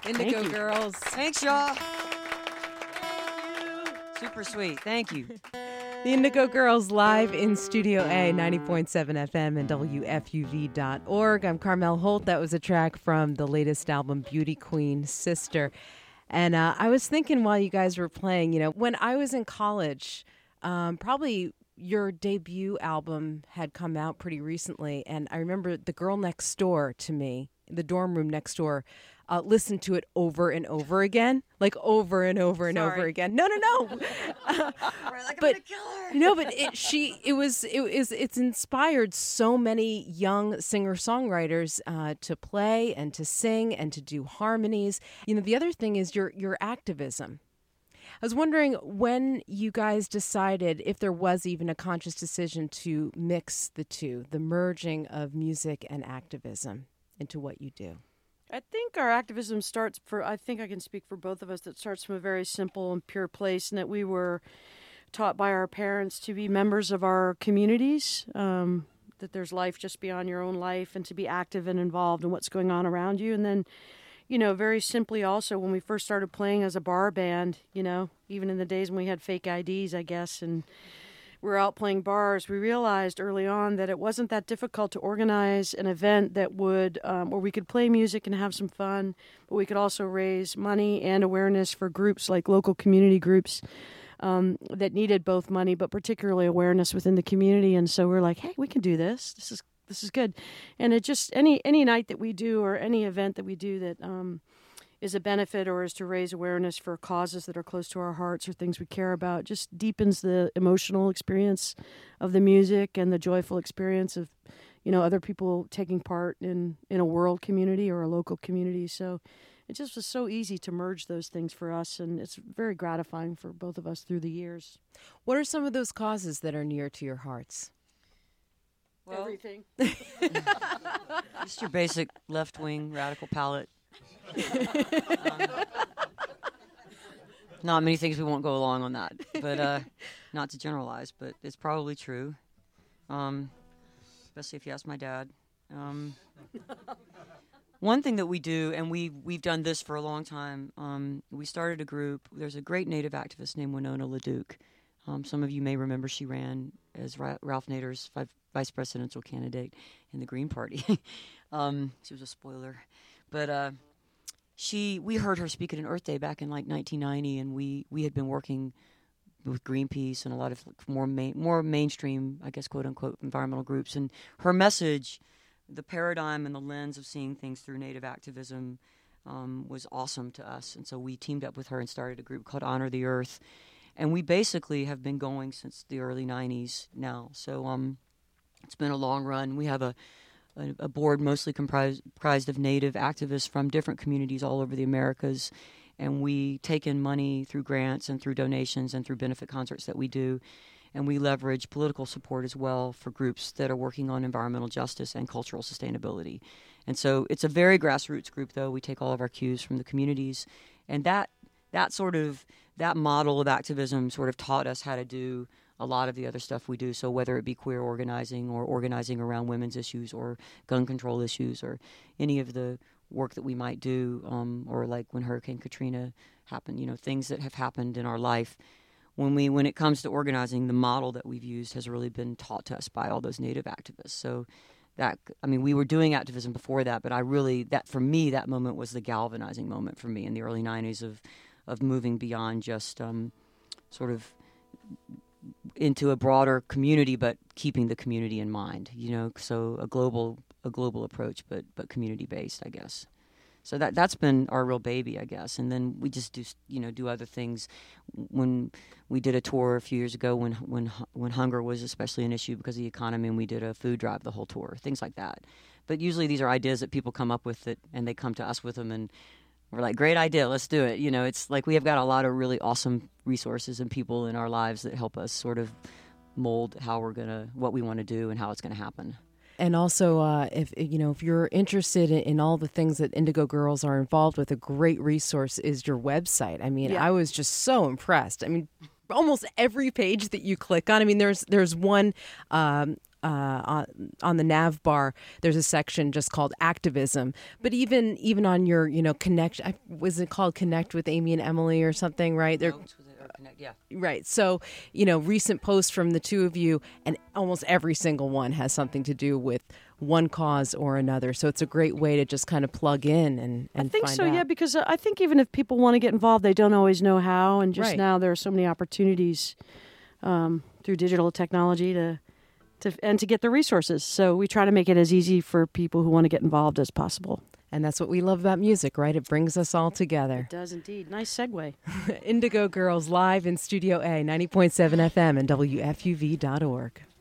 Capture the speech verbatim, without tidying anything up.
Indigo Girls. Thanks, y'all. Super sweet. Thank you. The Indigo Girls live in Studio A, ninety point seven F M and W F U V dot org. I'm Carmel Holt. That was a track from the latest album, Beauty Queen Sister. And uh, I was thinking while you guys were playing, you know, when I was in college, um, probably your debut album had come out pretty recently. And I remember the girl next door to me, the dorm room next door, uh, listened to it over and over again, like over and over and Sorry. over again. No, no, no. Uh, Like, but no, but it she it was it is it's inspired so many young singer songwriters uh, to play and to sing and to do harmonies. You know, the other thing is your your activism. I was wondering when you guys decided, if there was even a conscious decision to mix the two, the merging of music and activism into what you do. I think our activism starts for, I think I can speak for both of us, that starts from a very simple and pure place, and that we were taught by our parents to be members of our communities, um, that there's life just beyond your own life, and to be active and involved in what's going on around you. And then, you know, very simply also, when we first started playing as a bar band, you know, even in the days when we had fake I Ds, I guess, and we were out playing bars, we realized early on that it wasn't that difficult to organize an event that would, um, where we could play music and have some fun, but we could also raise money and awareness for groups like local community groups um, that needed both money, but particularly awareness within the community. And so we're like, hey, we can do this. This is this is good. And it just, any any night that we do, or any event that we do that um, is a benefit or is to raise awareness for causes that are close to our hearts or things we care about, just deepens the emotional experience of the music and the joyful experience of, you know, other people taking part in, in a world community or a local community. So it just was so easy to merge those things for us, and it's very gratifying for both of us through the years. What are some of those causes that are near to your hearts? Well, everything. Just your basic left-wing radical palette. um, not many things we won't go along on that, but uh, not to generalize, but it's probably true, um, especially if you ask my dad. Um, one thing that we do, and we, we've done this for a long time, um, we started a group. There's a great Native activist named Winona LaDuke. Um, some of you may remember she ran as Ra- Ralph Nader's vi- vice presidential candidate in the Green Party. um, she was a spoiler. But uh, she, we heard her speak at an Earth Day back in like nineteen ninety, and we, we had been working with Greenpeace and a lot of more main, more mainstream, I guess, quote unquote, environmental groups. And her message, the paradigm and the lens of seeing things through Native activism, um, was awesome to us. And so we teamed up with her and started a group called Honor the Earth. And we basically have been going since the early nineties now. So um, it's been a long run. We have a, a, a board mostly comprised, comprised of Native activists from different communities all over the Americas. And we take in money through grants and through donations and through benefit concerts that we do. And we leverage political support as well for groups that are working on environmental justice and cultural sustainability. And so it's a very grassroots group, though. We take all of our cues from the communities. And that that sort of... that model of activism sort of taught us how to do a lot of the other stuff we do. So whether it be queer organizing or organizing around women's issues or gun control issues or any of the work that we might do, um, or like when Hurricane Katrina happened, you know, things that have happened in our life. When we, when it comes to organizing, the model that we've used has really been taught to us by all those Native activists. So that, I mean, we were doing activism before that, but I really, that for me, that moment was the galvanizing moment for me in the early nineties of of moving beyond just um, sort of into a broader community, but keeping the community in mind, you know, so a global a global approach, but but community-based, I guess. So that, that's been our real baby, I guess. And then we just do, you know, do other things. When we did a tour a few years ago when when when hunger was especially an issue because of the economy, and we did a food drive the whole tour, things like that. But usually these are ideas that people come up with, it, and they come to us with them, and we're like, great idea, let's do it. You know, it's like we have got a lot of really awesome resources and people in our lives that help us sort of mold how we're going to, what we want to do and how it's going to happen. And also, uh, if you know, if you're interested in, in all the things that Indigo Girls are involved with, a great resource is your website. I mean, Yeah. I was just so impressed. I mean, almost every page that you click on. I mean, there's there's one. Um, Uh, on, on the nav bar, there's a section just called activism. But even even on your, you know, connect, I- was it called Connect with Amy and Emily or something, right? They're, Notes with it, or connect, yeah. right. So, you know, recent posts from the two of you, and almost every single one has something to do with one cause or another. So it's a great way to just kind of plug in and, and I think find so, out. yeah, because I think even if people want to get involved, they don't always know how. And just Right. now there are so many opportunities um, through digital technology to, to and to get the resources. So we try to make it as easy for people who want to get involved as possible. And that's what we love about music, right? It brings us all together. It does indeed. Nice segue. Indigo Girls live in Studio A, ninety point seven F M and W F U V dot org.